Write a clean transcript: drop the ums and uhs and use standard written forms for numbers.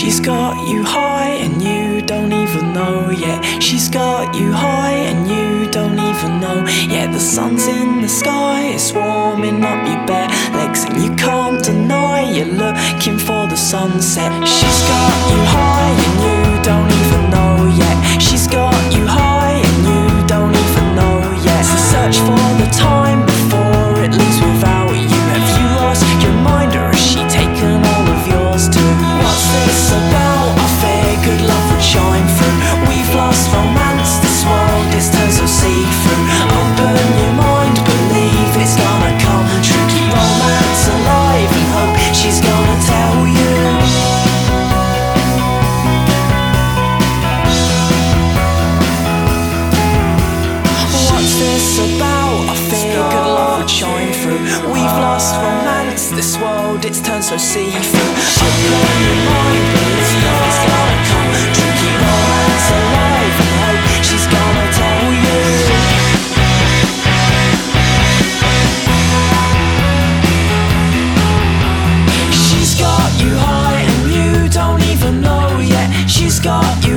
She's got you high and you don't even know yet. She's got you high and you don't even know yet. The sun's in the sky, it's warming up your bare legs, and you can't deny you're looking for the sunset. She's got you high and you don't even know yet. She's got you high and you don't even know yet. So search for the time before it leaves without you. Have you lost your mind, or has she taken all of yours too? What's this about? I fear good love would shine through. We've lost romance, this world is turned so see-through. Open your mind, believe it's gonna come true. Keep romance alive and hope she's gonna tell you. What's this about? I fear good love would shine through. We've lost romance, this world it's turned so see-through. Open your mind, believe it's gonna come true. Keep romance alive and hope she's gonna tell you. She's got you high and you don't even know yet. She's got you